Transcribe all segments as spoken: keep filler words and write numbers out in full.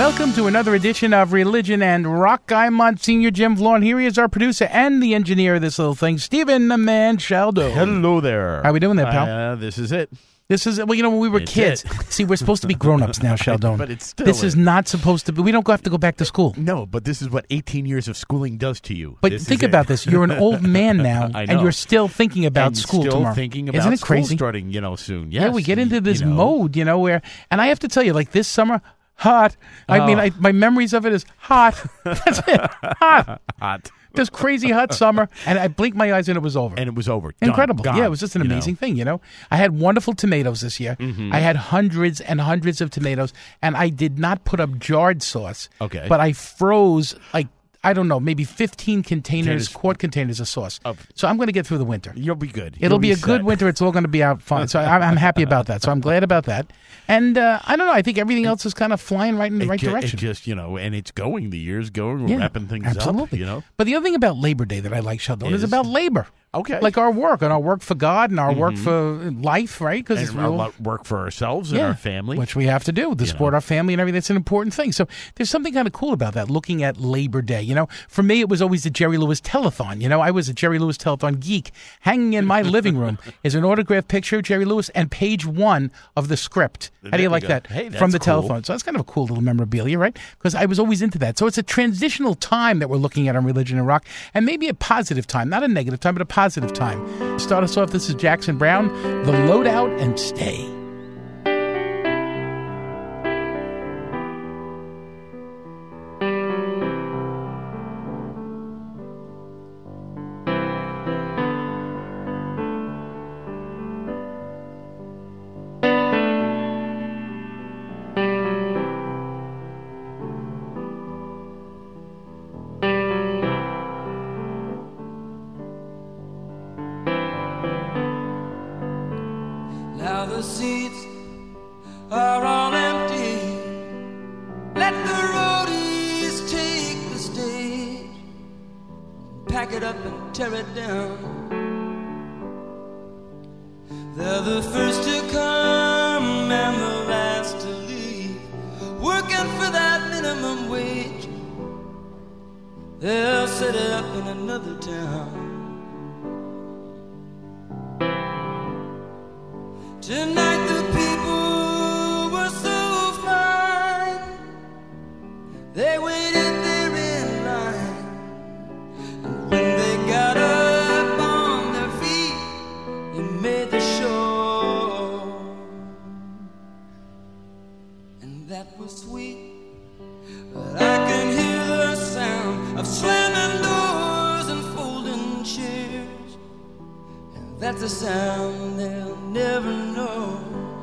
Welcome to another edition of Religion and Rock. I'm Monsignor Jim Vaughn. Here he is, our producer and the engineer of this little thing, Stephen the Man Shaldo. Hello there. How we doing there, pal? Uh, this is it. This is, well, you know, when we were It's kids. it. See, we're supposed to be grown-ups now, Sheldon. But it's still This is it. not supposed to be. We don't have to go back to school. No, but this is what eighteen years of schooling does to you. But This think is about it. this. You're an old man now, I and know. you're still thinking about and school still tomorrow. thinking about Isn't it school crazy? starting, you know, soon. Yes. Yeah, we get into You- this you know. mode, you know, where, and I have to tell you, like this summer, hot. I Oh. mean, I, my memories of it is hot. That's it, hot. Hot. This crazy hot summer, and I blinked my eyes and it was over. And it was over. Done. Incredible. Gone, Yeah, it was just an you know. amazing thing, you know. I had wonderful tomatoes this year. Mm-hmm. I had hundreds and hundreds of tomatoes, and I did not put up jarred sauce. Okay. But I froze, like, I don't know, maybe fifteen containers, Containers. quart containers of sauce. Of- So I'm going to get through the winter. You'll be good. It'll You'll be a good set. winter. It's all going to be out fine. So I'm, I'm happy about that. So I'm glad about that. And uh, I don't know. I think everything else is kind of flying right in the It right ju- direction. It just, you know, and it's going. The year's going. We're Yeah, wrapping things absolutely. up, you know. But the other thing about Labor Day that I like, Sheldon, is Is? about labor. Okay. Like our work, and our work for God, and our work for life, right? Because it's and real. our work for ourselves and Yeah, our family. which we have to do to You support know. our family and everything. That's an important thing. So there's something kind of cool about that, looking at Labor Day. You know, for me, it was always the Jerry Lewis Telethon. You know, I was a Jerry Lewis Telethon geek. Hanging in my living room is an autographed picture of Jerry Lewis and page one of the script. How do There you we like go. that? Hey, that's From the cool. Telethon. So that's kind of a cool little memorabilia, right? Because I was always into that. So it's a transitional time that we're looking at on Religion and Rock, and maybe a positive time, not a negative time, but a positive time. To start us off, this is Jackson Brown, The Loadout and Stay. Now the seats are all empty. Let the roadies take the stage, pack it up and tear it down. They're the first to come and the last to leave, working for that minimum wage. They'll set it up in another town. Tonight the people were so fine. They waited there in line, and when they got up on their feet, they made the show. And that was sweet, but I can hear the sound of slamming doors and folding chairs, and that's a sound they'll never know.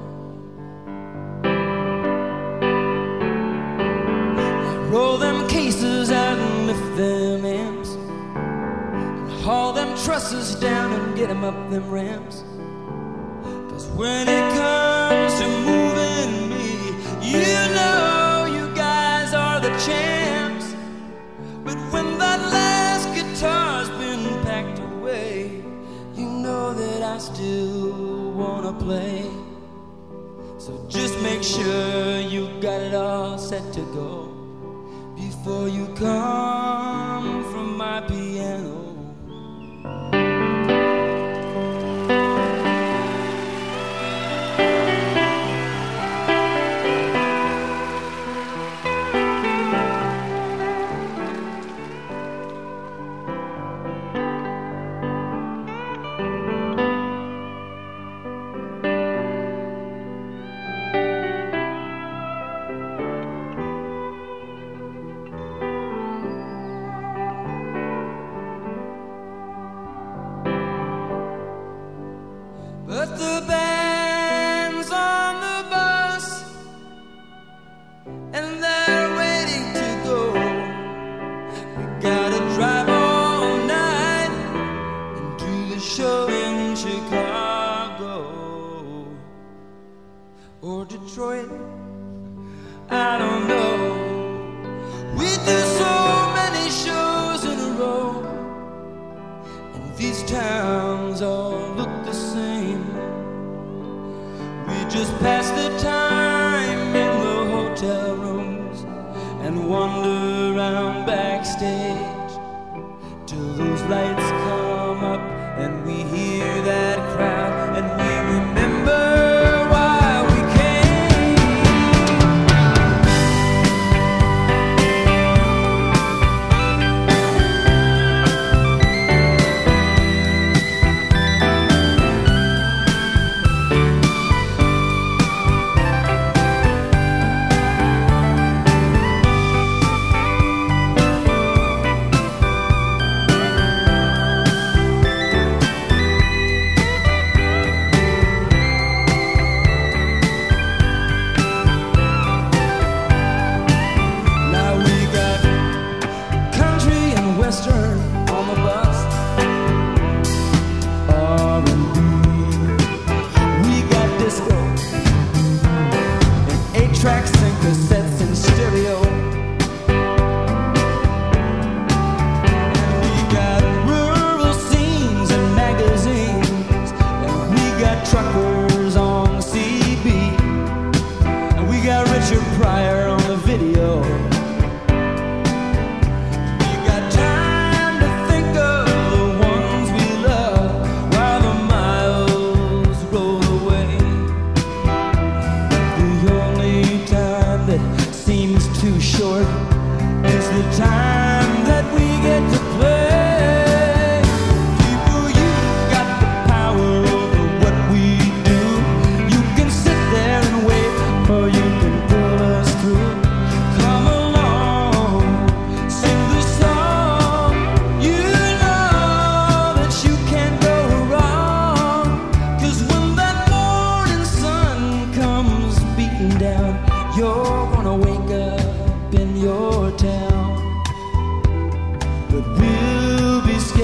I roll them cases out and lift them amps, and haul them trusses down and get them up them ramps. Cause when it comes to moving me, you know you guys are the champs. But when that last guitar's been packed away, you know that I still wanna play. So just make sure you got it all set to go before you come from my piano. But the band's on the bus, and they're waiting to go. We gotta drive all night and do the show in Chicago or Detroit. I don't know. We do so many shows in a row, and these towns all look the same. We just pass the time in the hotel rooms,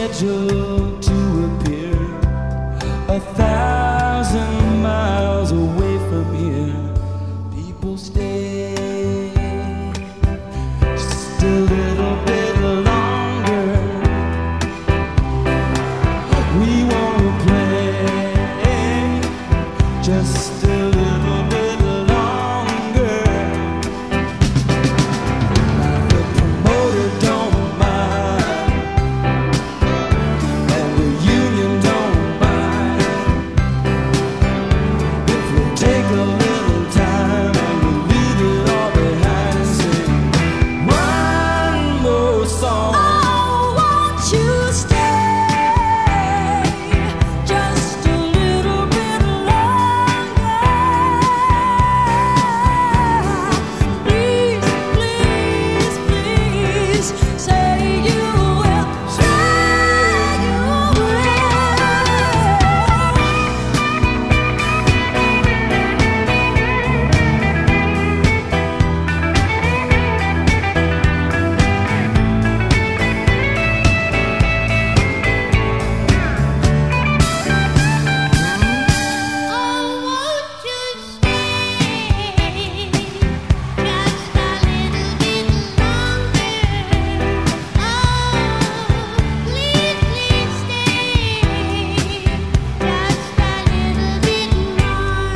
scheduled to appear a thousand miles away from here. People stay just a little bit longer. We won't play just a little bit longer. Now the promoter don't mind, and the union don't mind, if we take a little time and we leave it all behind and sing one more song. Oh, won't you stay just a little bit longer? Please, please, please say you will, say you will. Oh, won't you stay just a little bit longer? Oh, please, please stay just a little bit more.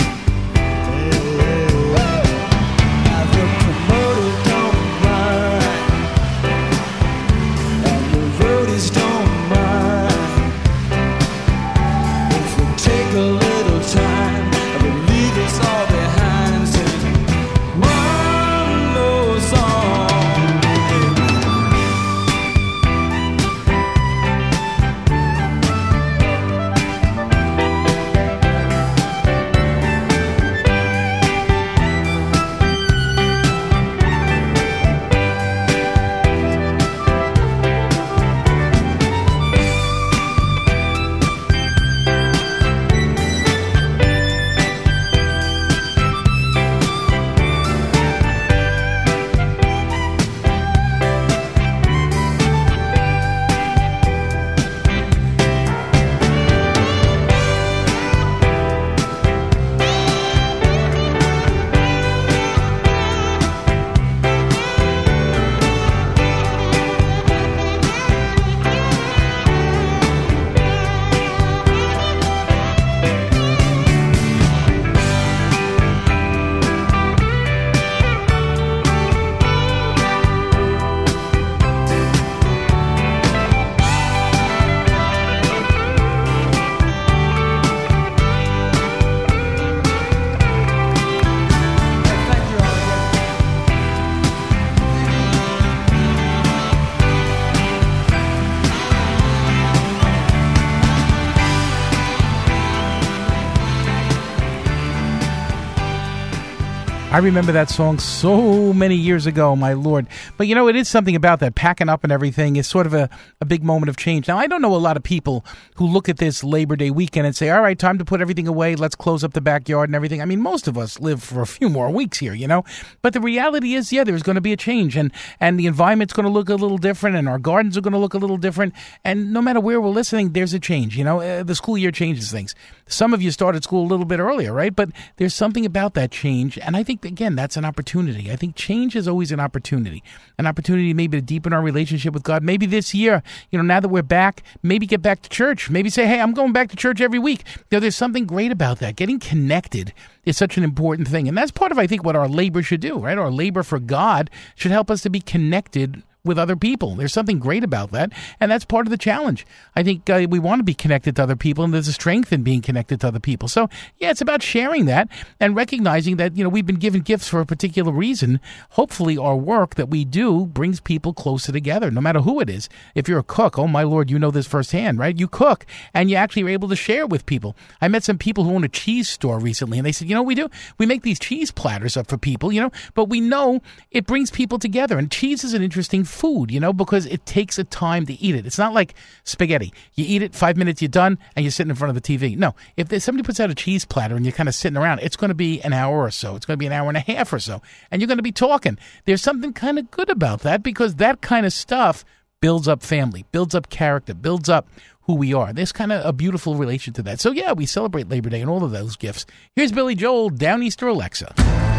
Now the promoter don't mind, and the roadies don't mind, if we take a little time and we leave this all behind and sing one more song. Thank you all again. I remember that song so many years ago, my Lord. But, you know, it is something about that packing up and everything is sort of a, a big moment of change. Now, I don't know a lot of people who look at this Labor Day weekend and say, all right, time to put everything away. Let's close up the backyard and everything. I mean, most of us live for a few more weeks here, you know. But the reality is, yeah, there's going to be a change. And, and the environment's going to look a little different. And our gardens are going to look a little different. And no matter where we're listening, there's a change. You know, uh, the school year changes things. Some of you started school a little bit earlier, right? But there's something about that change. And I think, again, that's an opportunity. I think change is always an opportunity. An opportunity maybe to deepen our relationship with God. Maybe this year, you know, now that we're back, maybe get back to church. Maybe say, hey, I'm going back to church every week. You know, there's something great about that. Getting connected is such an important thing. And that's part of, I think, what our labor should do, right? Our labor for God should help us to be connected with other people. There's something great about that, and that's part of the challenge. I think uh, we want to be connected to other people, and there's a strength in being connected to other people. So, yeah, it's about sharing that and recognizing that, you know, we've been given gifts for a particular reason. Hopefully our work that we do brings people closer together, no matter who it is. If you're a cook, oh, my Lord, you know this firsthand, right? You cook, and you actually are able to share with people. I met some people who own a cheese store recently, and they said, you know what we do? We make these cheese platters up for people, you know, but we know it brings people together, and cheese is an interesting food, you know, because it takes a time to eat it. It's not like spaghetti. You eat it, five minutes, you're done, and you're sitting in front of the T V. No, if there's, somebody puts out a cheese platter and you're kind of sitting around, it's going to be an hour or so. It's going to be an hour and a half or so, and you're going to be talking. There's something kind of good about that, because that kind of stuff builds up family, builds up character, builds up who we are. There's kind of a beautiful relation to that. So, yeah, we celebrate Labor Day and all of those gifts. Here's Billy Joel, Downeaster Alexa.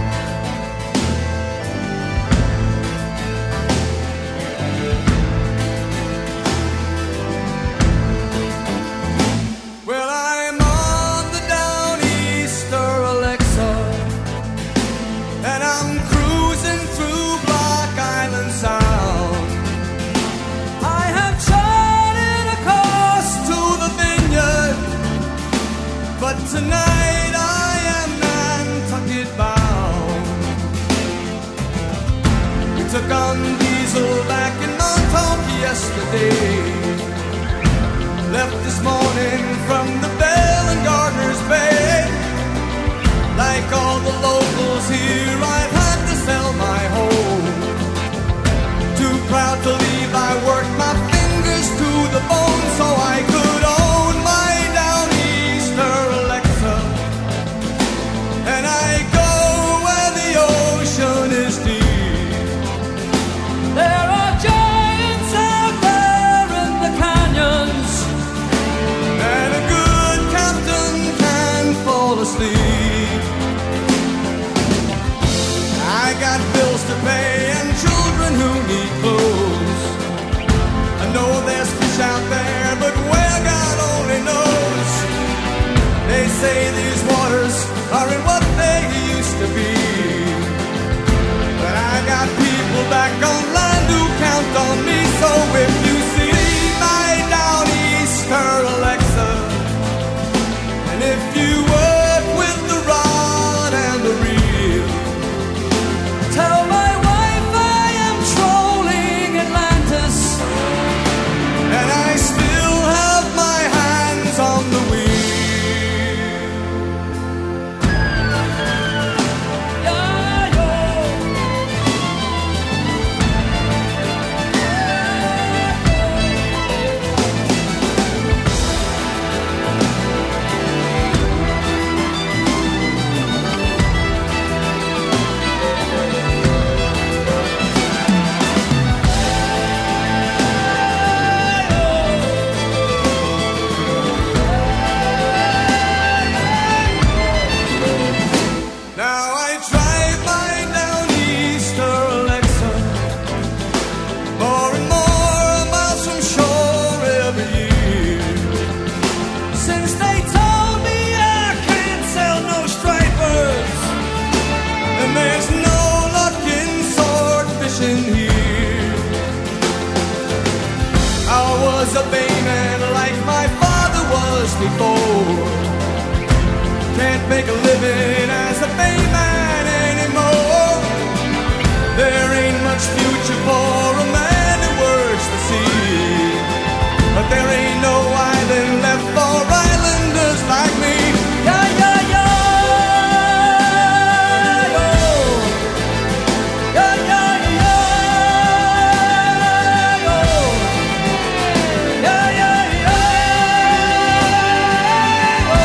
Well, I'm on the Downeaster Alexa, and I'm cruising through Block Island Sound. I have charted a course to the vineyard, but tonight I am Nantucket bound. We took on diesel back in Montauk yesterday. Left this morning from the Bell and Gardner's Bay. Like all the locals here, I've had to sell my home. Too proud to leave, I worked my fingers to the bone so I could own my Downeaster Alexa. And I go where the ocean is deep. There are giants out there in the canyons, and a good captain can fall asleep. I got bills to pay and children who need clothes. I know there's fish out there, but where God only knows. They say these waters aren't what they used to be, but I got people back on land who count on me. So if you see my Downeaster Alexa, and if you work with the rod and the reel, tell my wife I am trolling Atlantis, and I still have my hands on the wheel. Yeah, yo. Now I drive my Downeaster Alexa more and more miles from shore every year. Since they told me I can't sell no stripers, and there's no luck in sword fishing here. I was a bayman like my father was before. Can't make a living as a bayman anymore. There ain't much future for a man who works the sea, but there ain't no island left for islanders like me. Yeah, yeah, yeah. Yo. Yeah, yeah, yeah. Yo. Yeah, yeah, yeah. Yo.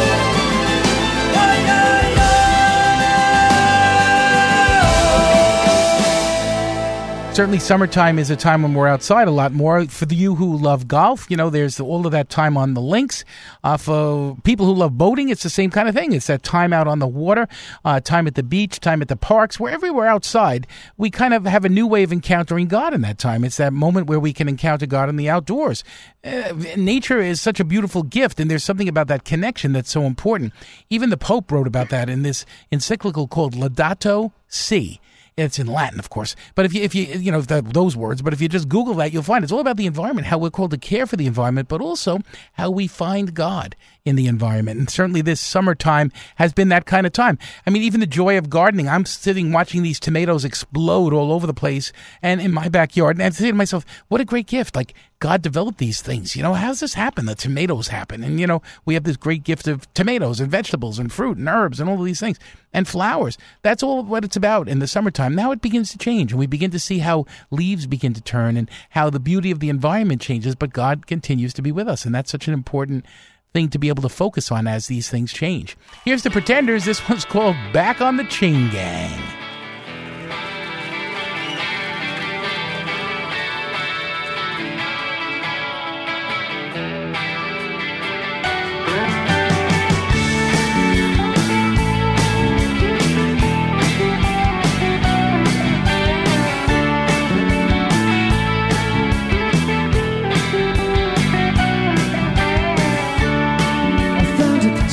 Certainly summertime is a time when we're outside a lot more. For the you who love golf, you know, there's all of that time on the links. Uh, for people who love boating, it's the same kind of thing. It's that time out on the water, uh, time at the beach, time at the parks. Wherever we're outside, we kind of have a new way of encountering God in that time. It's that moment where we can encounter God in the outdoors. Uh, nature is such a beautiful gift, and there's something about that connection that's so important. Even the Pope wrote about that in this encyclical called Laudato Si. It's in Latin, of course. But if you, if you, you know, if that, those words, but if you just Google that, you'll find it's all about the environment, how we're called to care for the environment, but also how we find God in the environment. And certainly this summertime has been that kind of time. I mean, even the joy of gardening. I'm sitting watching these tomatoes explode all over the place and in my backyard. And I say to myself, what a great gift. Like, God developed these things. You know, how does this happen? The tomatoes happen. And, you know, we have this great gift of tomatoes and vegetables and fruit and herbs and all of these things and flowers. That's all what it's about in the summertime. Now it begins to change, and we begin to see how leaves begin to turn and how the beauty of the environment changes, but God continues to be with us. And that's such an important thing to be able to focus on as these things change. Here's the Pretenders. This one's called Back on the Chain Gang.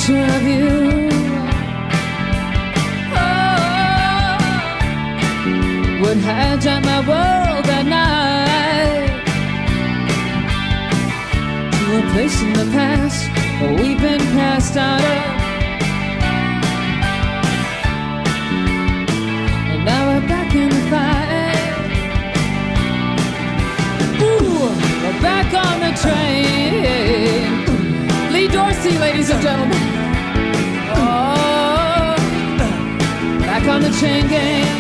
picture of you. Oh, would hijack my world that night to a place in the past where we've been passed out of. And now we're back in the fight. Ooh, we're back on the train. Lee Dorsey, ladies and gentlemen. Oh, back on the chain gang.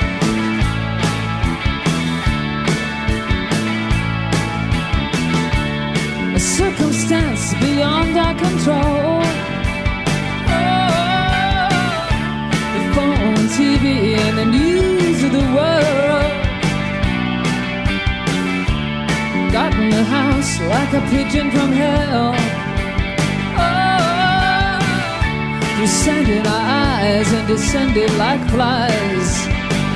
A circumstance beyond our control. Oh, the phone, T V, and the news of the world got in the house like a pigeon from hell. Descended our eyes and descended like flies.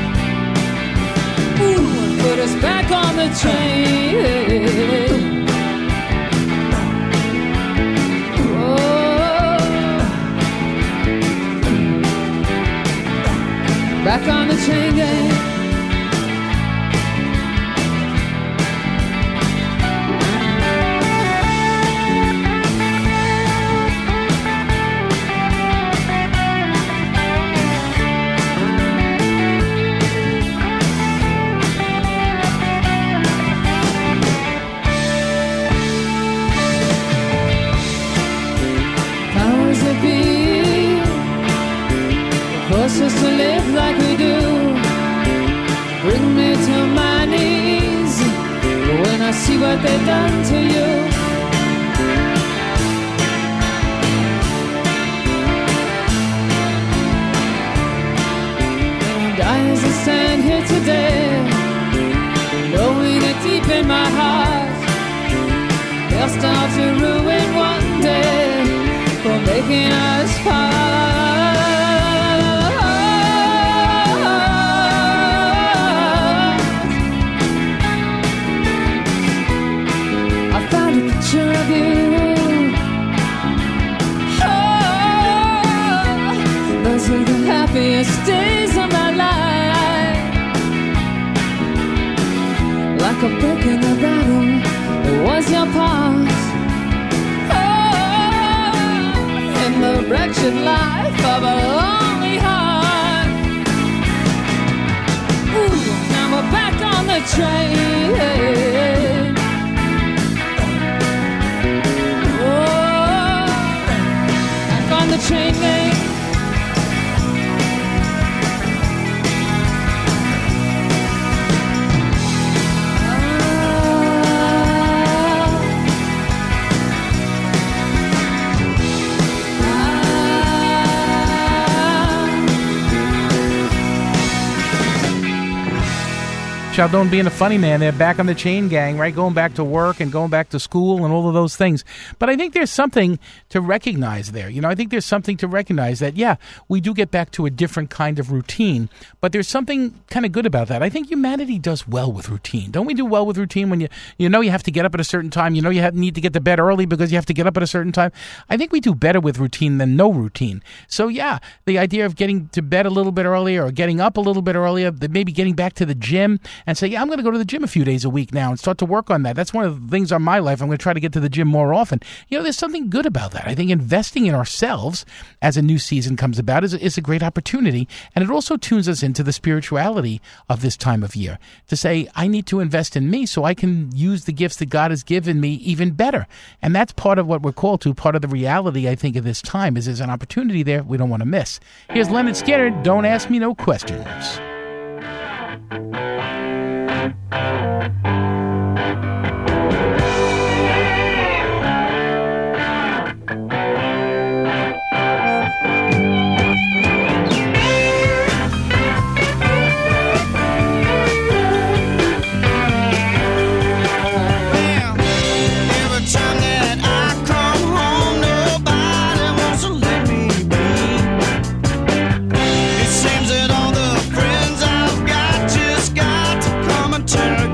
Ooh, put us back on the train. Oh, back on the train gang. Force us to live like we do. Bring me to my knees when I see what they've done to you. And I, as I stand here today, knowing it deep in my heart, they'll start to ruin one day for making us part. Picture of you. Oh, those are the happiest days of my life. Like a break in the battle, it was your part. Oh, in the wretched life of a lonely heart. Ooh, now we're back on the train. On the train gang. Chaldone being a funny man, they're back on the chain gang, right? Going back to work and going back to school and all of those things. But I think there's something to recognize there. You know, I think there's something to recognize that, yeah, we do get back to a different kind of routine, but there's something kind of good about that. I think humanity does well with routine. Don't we do well with routine when you, you know you have to get up at a certain time, you know you have, need to get to bed early because you have to get up at a certain time? I think we do better with routine than no routine. So, yeah, the idea of getting to bed a little bit earlier or getting up a little bit earlier, maybe getting back to the gym and say, yeah, I'm going to go to the gym a few days a week now and start to work on that. That's one of the things on my life. I'm going to try to get to the gym more often. You know, there's something good about that. I think investing in ourselves as a new season comes about is, is a great opportunity. And it also tunes us into the spirituality of this time of year to say, I need to invest in me so I can use the gifts that God has given me even better. And that's part of what we're called to. Part of the reality, I think, of this time is there's an opportunity there we don't want to miss. Here's Leonard Skinner, Don't Ask Me No Questions. It seems that all the friends I've got just got to come and turn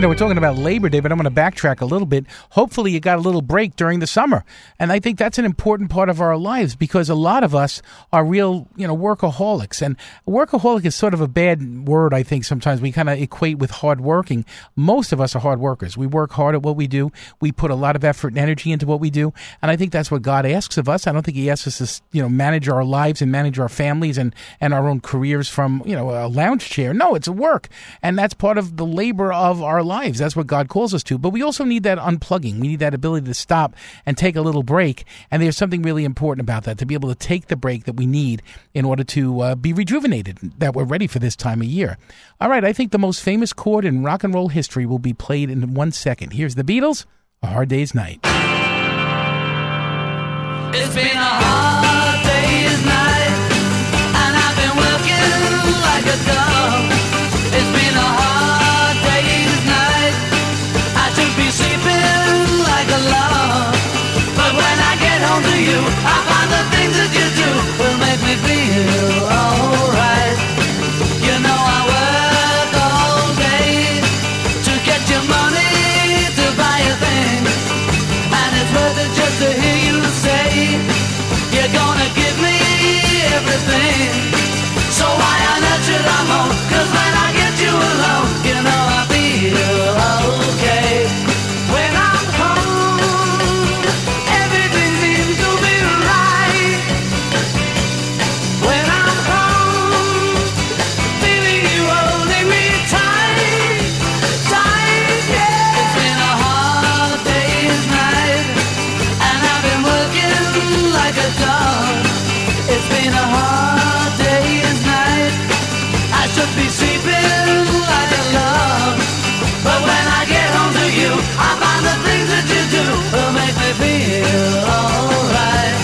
know, we're talking about Labor Day, but I'm going to backtrack a little bit. Hopefully you got a little break during the summer. And I think that's an important part of our lives because a lot of us are real, you know, workaholics. And workaholic is sort of a bad word, I think, sometimes. We kind of equate with hard working. Most of us are hard workers. We work hard at what we do. We put a lot of effort and energy into what we do. And I think that's what God asks of us. I don't think he asks us to, you know, manage our lives and manage our families and, and our own careers from, you know, a lounge chair. No, it's a work. And that's part of the labor of our lives. That's what God calls us to. But we also need that unplugging. We need that ability to stop and take a little break. And there's something really important about that, to be able to take the break that we need in order to uh, be rejuvenated, that we're ready for this time of year. All right, I think the most famous chord in rock and roll history will be played in one second. Here's the Beatles, A Hard Day's Night. It's been a hard day's night, and I've been working like a dog. It's been a hard day's night, I should be sleeping like a log. But when I get home to you, I find the things that you do will make me feel alright. You know I work all day to get your money to buy a thing, and it's worth it just to hear you say you're gonna give me everything. So why on earth should I moan? 'Cause when I get you alone, you know I feel okay. When I'm home, everything seems to be right. When I'm home, feeling you holding me tight, tight, yeah. It's been a hard day's night, and I've been working like a dog. It's been a hard day's night, I should be sleeping like a log. But when I get home to you, I find the things that you do will make me feel alright.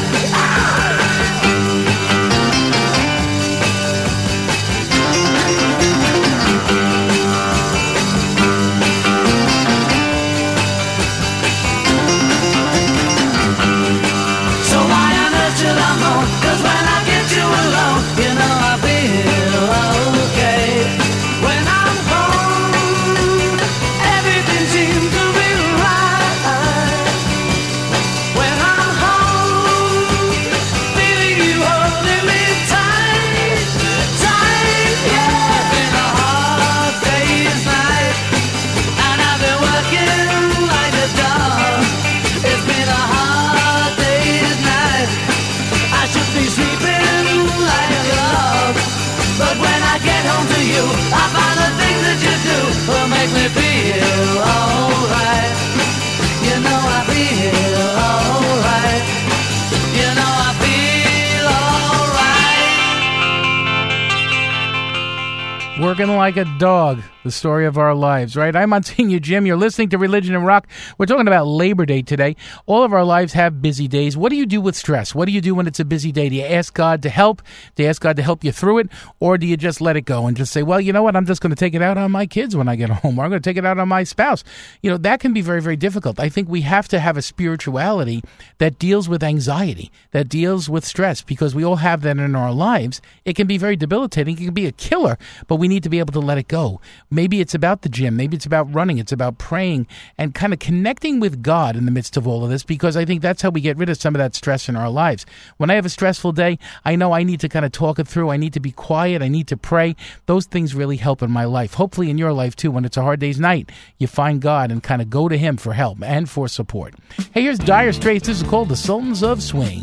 So why on earth should I moan? 'Cause when I get you alone, you know I feel okay. When I'm home, everything seems to be right. When I'm home, feeling you holding me tight, tight, yeah. It's been a hard day's night, and I've been working like a dog. It's been a hard day's night, I should be sleeping like a log. But when I get home to you, I find the things that you do will make me feel alright. You know I feel alright. You know I feel alright. Working like a dog, the story of our lives, right? I'm Monsignor Jim. You're listening to Religion and Rock. We're talking about Labor Day today. All of our lives have busy days. What do you do with stress? What do you do when it's a busy day? Do you ask God to help? Do you ask God to help you through it? Or do you just let it go and just say, well, you know what? I'm just going to take it out on my kids when I get home. Or I'm going to take it out on my spouse. You know, that can be very, very difficult. I think we have to have a spirituality that deals with anxiety, that deals with stress, because we all have that in our lives. It can be very debilitating. It can be a killer, but we need to be able to let it go. Maybe it's about the gym. Maybe it's about running. It's about praying and kind of connecting with God in the midst of all of this, because I think that's how we get rid of some of that stress in our lives. When I have a stressful day, I know I need to kind of talk it through. I need to be quiet. I need to pray. Those things really help in my life. Hopefully in your life too. When it's a hard day's night, you find God and kind of go to him for help and for support. Hey, here's Dire Straits. This is called The Sultans of Swing.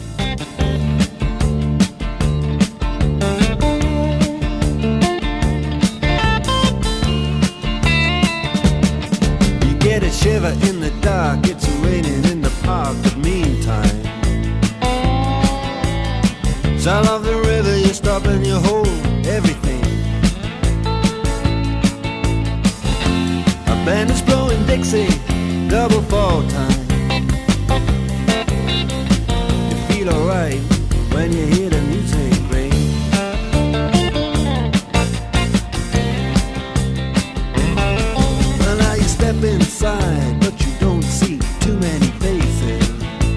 Get a shiver in the dark, it's raining in the park, but meantime sound of the river, you stop and you hold everything. A band is blowing Dixie, double fall time. You feel alright when you hear the music ring. Well, now you step inside, but you don't see too many faces.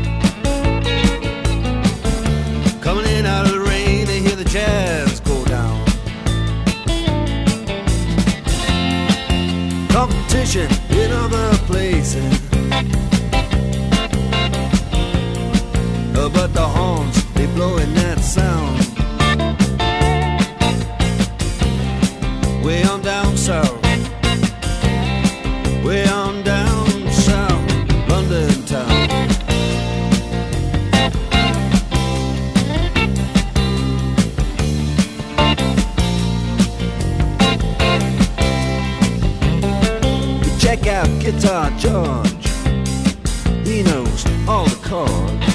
Coming in out of the rain, they hear the jazz go down. Competition Guitar George, he knows all the chords.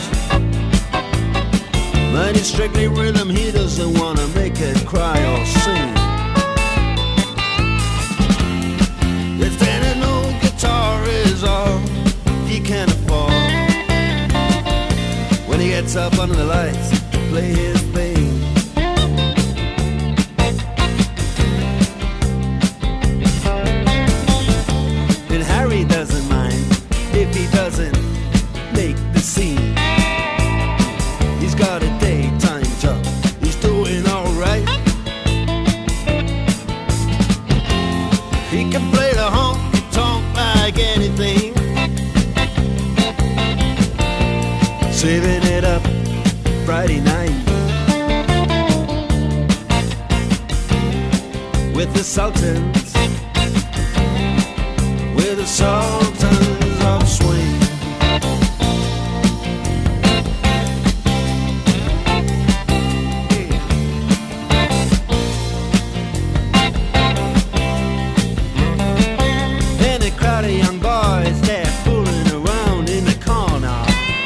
But it's strictly rhythm, he doesn't want to make it cry or sing. If then an old guitar is all he can afford, when he gets up under the lights to play his thing. And Harry doesn't mind if he doesn't make the scene. He's got a daytime job, he's doing alright. He can play the honky-tonk like anything, saving it up Friday night with the Sultans, with the Sultans of Swing. And a crowd of young boys, they're fooling around in the corner,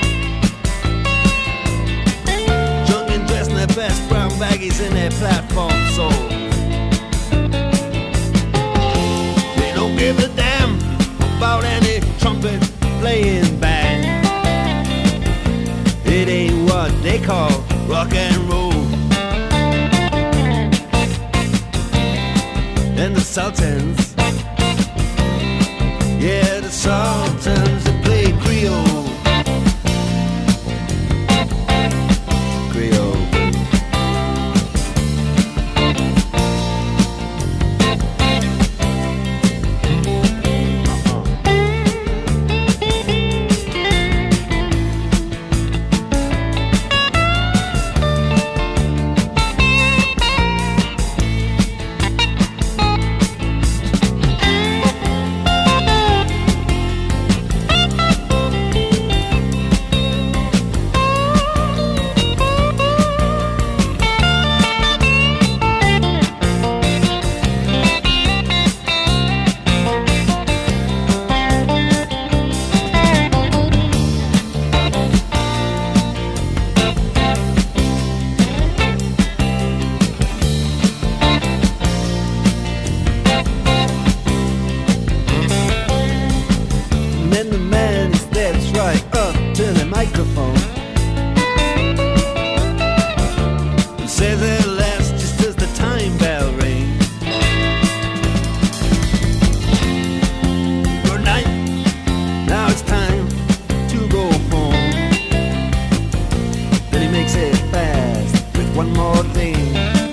drunk and dressed in their best brown baggies in their platform soles. They don't give a damn about any trumpet playing band. It ain't what they call rock and roll. And the Sultans, yeah, the Sultans that play Creole. Creole. And then the man he steps right up to the microphone and says at last, just as the time bell rings, good night, now it's time to go home. Then he makes it fast with one more thing.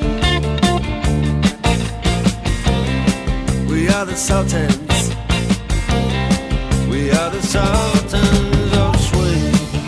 We are the Sultans, we are the Sultans of Swing.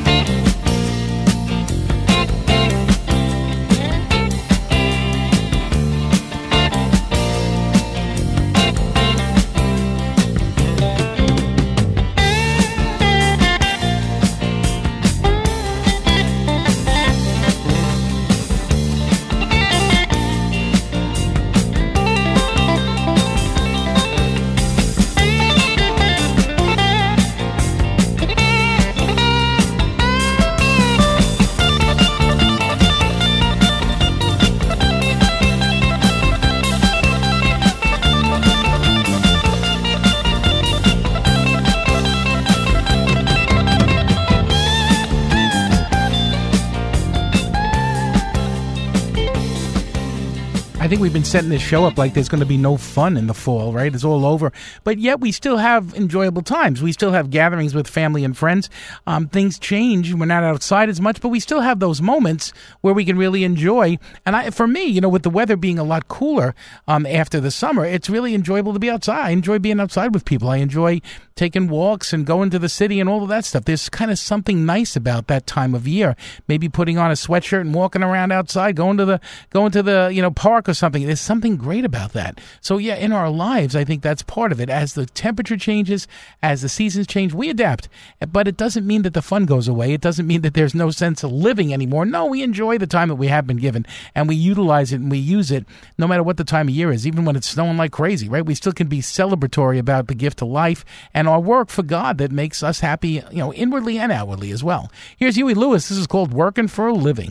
I think we've been setting this show up like there's going to be no fun in the fall, right? It's all over. But yet we still have enjoyable times. We still have gatherings with family and friends. Um, things change. We're not outside as much, but we still have those moments where we can really enjoy. And I, for me, you know, with the weather being a lot cooler um, after the summer, it's really enjoyable to be outside. I enjoy being outside with people. I enjoy taking walks and going to the city and all of that stuff. There's kind of something nice about that time of year. Maybe putting on a sweatshirt and walking around outside, going to the going to the you know park or something. There's something great about that. So yeah, in our lives, I think that's part of it. As the temperature changes, as the seasons change, we adapt. But it doesn't mean that the fun goes away. It doesn't mean that there's no sense of living anymore. No, we enjoy the time that we have been given, and we utilize it and we use it no matter what the time of year is, even when it's snowing like crazy, right? We still can be celebratory about the gift of life and and our work for God that makes us happy, you know, inwardly and outwardly as well. Here's Huey Lewis. This is called Working for a Living.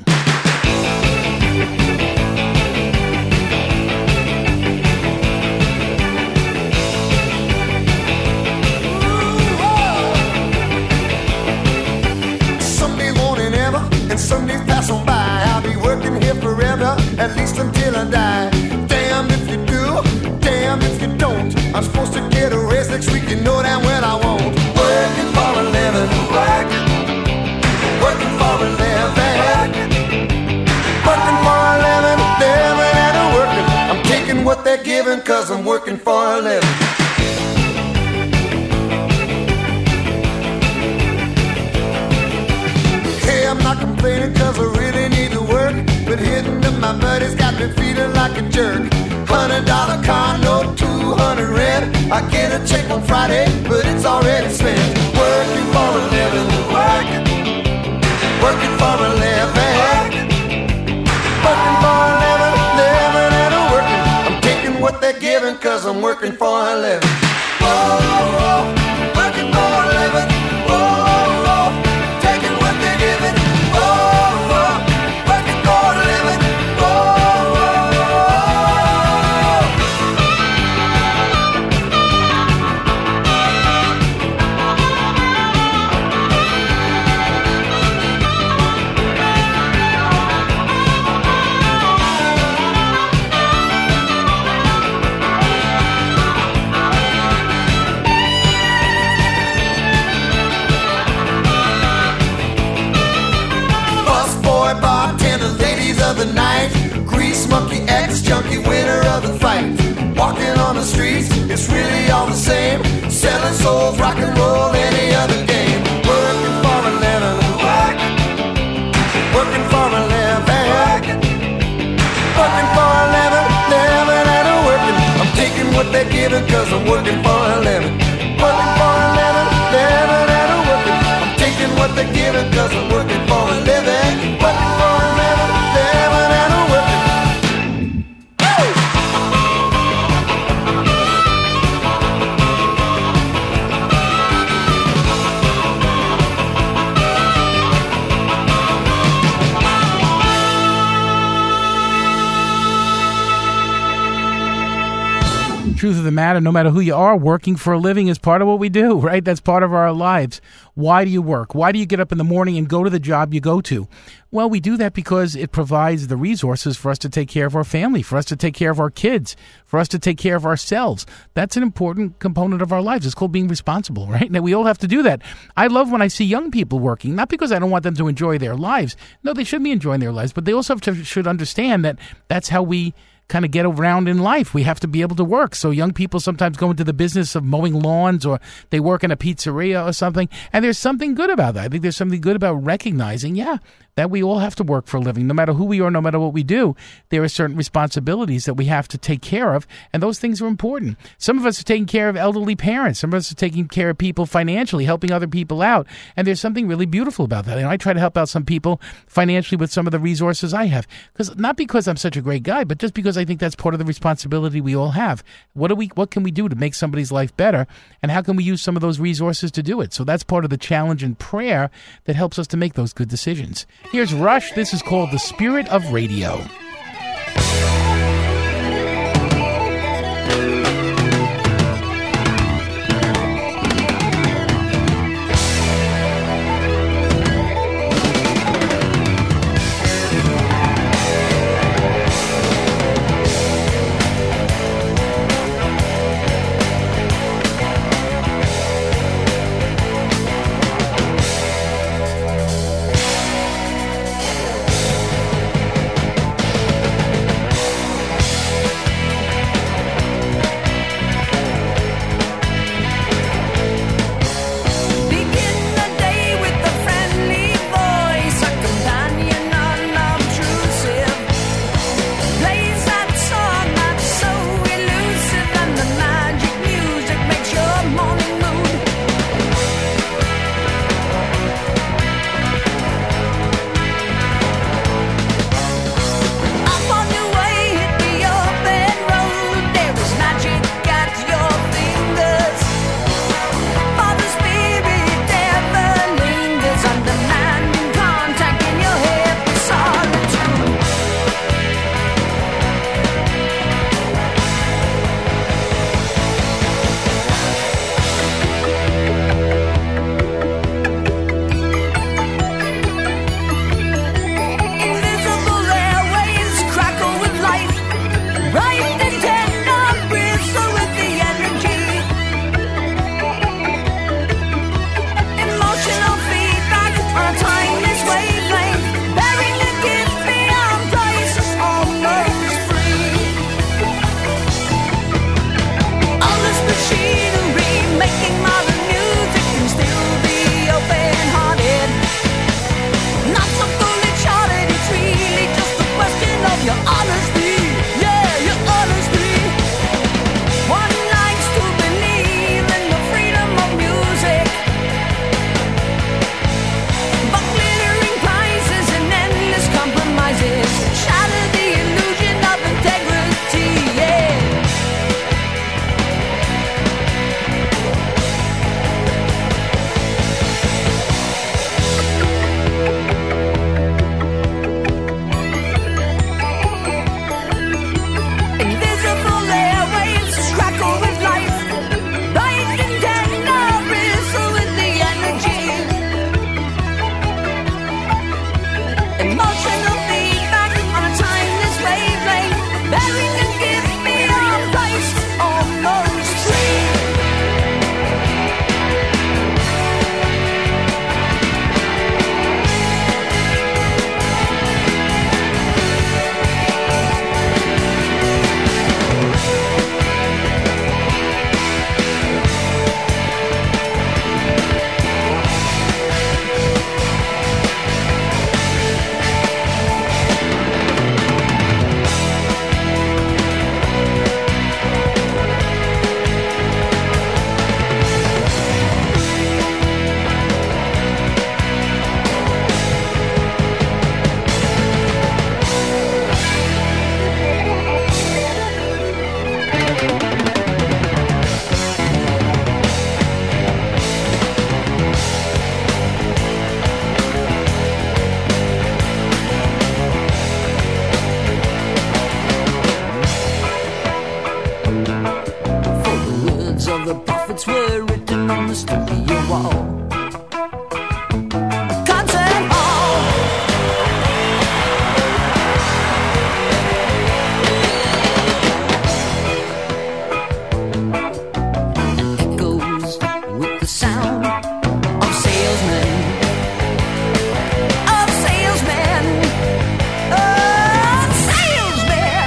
Sunday morning ever, and Sundays pass on by. I'll be working here forever, at least until I die. Damn if you do, damn if you don't. I'm supposed to get a raise next week, you know damn well I won't. Working for a living, working, working for a living, working for a living, living and a working. I'm taking what they're giving, cause I'm working for a living. Hey, I'm not complaining cause I really need to work, but hitting up my buddies got me feeling like a jerk. Hundred dollar car note, two hundred rent. I get a check on Friday, but it's already spent. Working for a living, working, working for a living, working for a living, living and a working. I'm taking what they're giving, cause I'm working for a living. Whoa, whoa, working for a living. Whoa, whoa, taking what they're giving. Whoa, whoa, working for a living. Whoa, the night, grease monkey, ex-junkie, winner of the fight. Walking on the streets, it's really all the same. Selling souls, rock and roll, any other game. Working for a living, working, working for a living, working, working for a living, living and a working. I'm taking what they're giving, cause I'm working for a living. Working for a living, living and a working. I'm taking what they're giving, cause I'm working for a living. Working for a living, living and a working. Truth of the matter, no matter who you are, working for a living is part of what we do, right? That's part of our lives. Why do you work? Why do you get up in the morning and go to the job you go to? Well, we do that because it provides the resources for us to take care of our family, for us to take care of our kids, for us to take care of ourselves. That's an important component of our lives. It's called being responsible, right? Now, we all have to do that. I love when I see young people working, not because I don't want them to enjoy their lives. No, they should be enjoying their lives, but they also have to, should understand that that's how we kind of get around in life. We have to be able to work. So young people sometimes go into the business of mowing lawns, or they work in a pizzeria or something. And there's something good about that. I think there's something good about recognizing, yeah, that we all have to work for a living. No matter who we are, no matter what we do, there are certain responsibilities that we have to take care of, and those things are important. Some of us are taking care of elderly parents. Some of us are taking care of people financially, helping other people out, and there's something really beautiful about that. And I try to help out some people financially with some of the resources I have, because not because I'm such a great guy, but just because I think that's part of the responsibility we all have. What do we? What can we do to make somebody's life better, and how can we use some of those resources to do it? So that's part of the challenge and prayer that helps us to make those good decisions. Here's Rush. This is called The Spirit of Radio. the studio wall. Concert hall. Echoes with the sound of salesmen, of salesmen, of salesmen.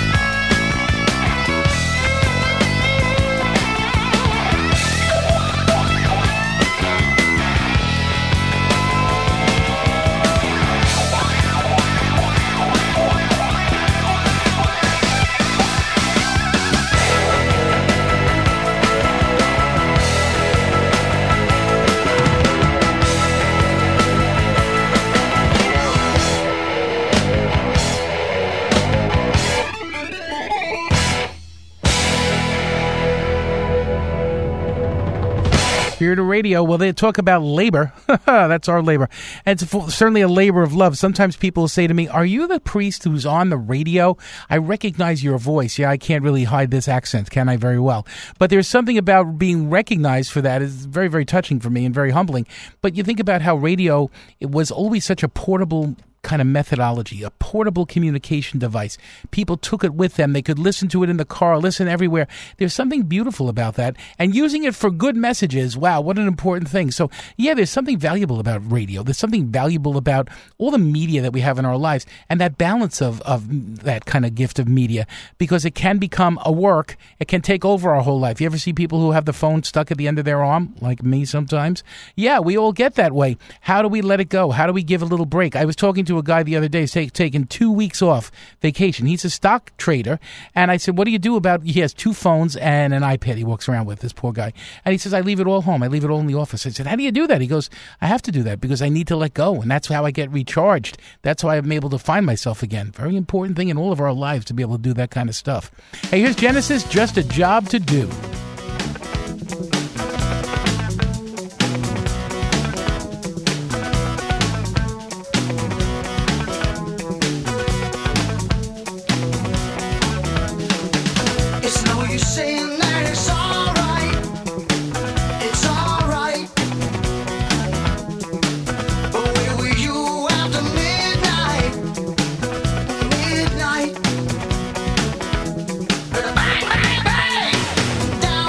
Spirit of Radio. Well, they talk about labor. That's our labor. And it's fu- certainly a labor of love. Sometimes people will say to me, are you the priest who's on the radio? I recognize your voice. Yeah, I can't really hide this accent, can I? Very well. But there's something about being recognized for that is very, very touching for me and very humbling. But you think about how radio, it was always such a portable kind of methodology, a portable communication device. People took it with them. They could listen to it in the car, listen everywhere. There's something beautiful about that. And using it for good messages, wow, what an important thing. So, yeah, there's something valuable about radio. There's something valuable about all the media that we have in our lives and that balance of, of that kind of gift of media, because it can become a work. It can take over our whole life. You ever see people who have the phone stuck at the end of their arm, like me sometimes? Yeah, we all get that way. How do we let it go? How do we give a little break? I was talking to a guy the other day, take, taking two weeks off vacation. He's a stock trader. And I said, what do you do about, he has two phones and an iPad he walks around with, this poor guy. And he says, I leave it all home. I leave it all in the office. I said, how do you do that? He goes, I have to do that because I need to let go. And that's how I get recharged. That's how I'm able to find myself again. Very important thing in all of our lives to be able to do that kind of stuff. Hey, here's Genesis, Just a Job to Do. It's no use saying that it's alright. It's alright. But where were you after midnight? Midnight. Bang, bang, bang. Down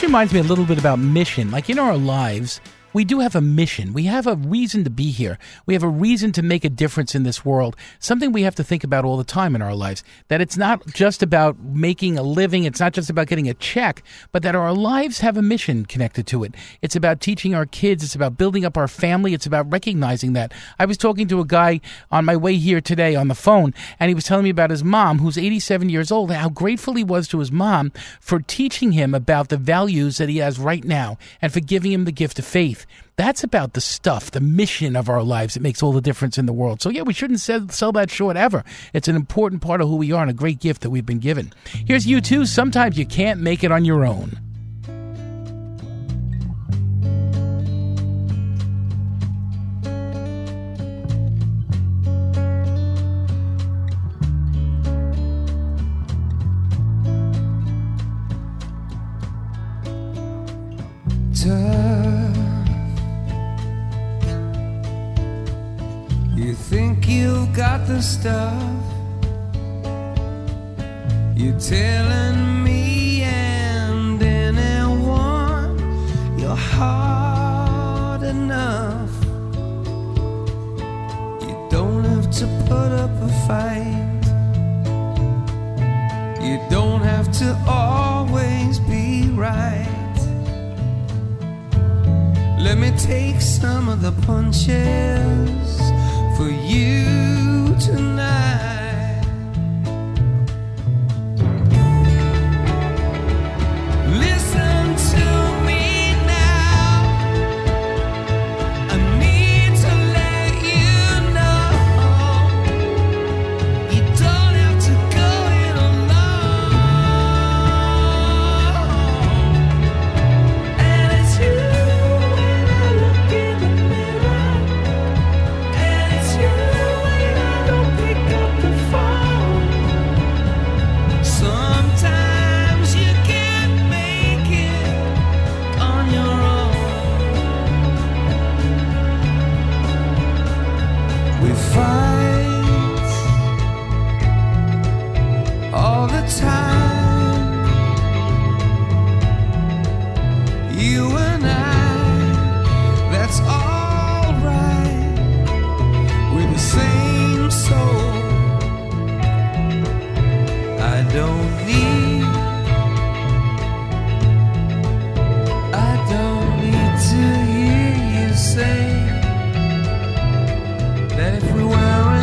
reminds me a little bit about mission. Like in our lives, we do have a mission. We have a reason to be here. We have a reason to make a difference in this world. Something we have to think about all the time in our lives. That it's not just about making a living. It's not just about getting a check, but that our lives have a mission connected to it. It's about teaching our kids. It's about building up our family. It's about recognizing that. I was talking to a guy on my way here today on the phone, and he was telling me about his mom, who's eighty-seven years old, and how grateful he was to his mom for teaching him about the values that he has right now and for giving him the gift of faith. That's about the stuff, the mission of our lives that makes all the difference in the world. So, yeah, we shouldn't sell, sell that short ever. It's an important part of who we are and a great gift that we've been given. Here's U two. Sometimes you can't make it on your own. You think you've got the stuff. You're telling me and anyone you're hard enough. You don't have to put up a fight. You don't have to always be right. Let me take some of the punches for you tonight. Listen to me now. I need to let you know you don't have to go it alone. And it's you when I look in the mirror. And it's you when I don't pick up the phone. Sometimes you can't make it on your own. We fight all the time, you and I, that's alright. We're the same soul. I don't need, I don't need to hear you say that if we were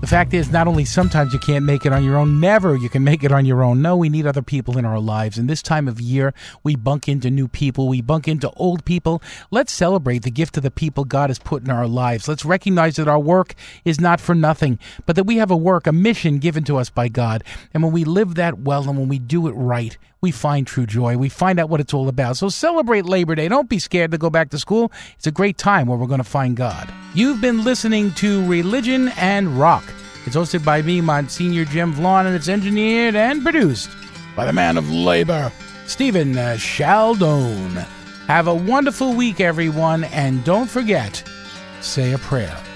The fact is, not only sometimes you can't make it on your own, never you can make it on your own. No, we need other people in our lives. And this time of year, we bunk into new people. We bunk into old people. Let's celebrate the gift of the people God has put in our lives. Let's recognize that our work is not for nothing, but that we have a work, a mission given to us by God. And when we live that well and when we do it right, we find true joy. We find out what it's all about. So celebrate Labor Day. Don't be scared to go back to school. It's a great time where we're going to find God. You've been listening to Religion and Rock. It's hosted by me, Monsignor Jim Vaughn, and it's engineered and produced by the man of labor, Stephen uh, Chaldone. Have a wonderful week, everyone, and don't forget, say a prayer.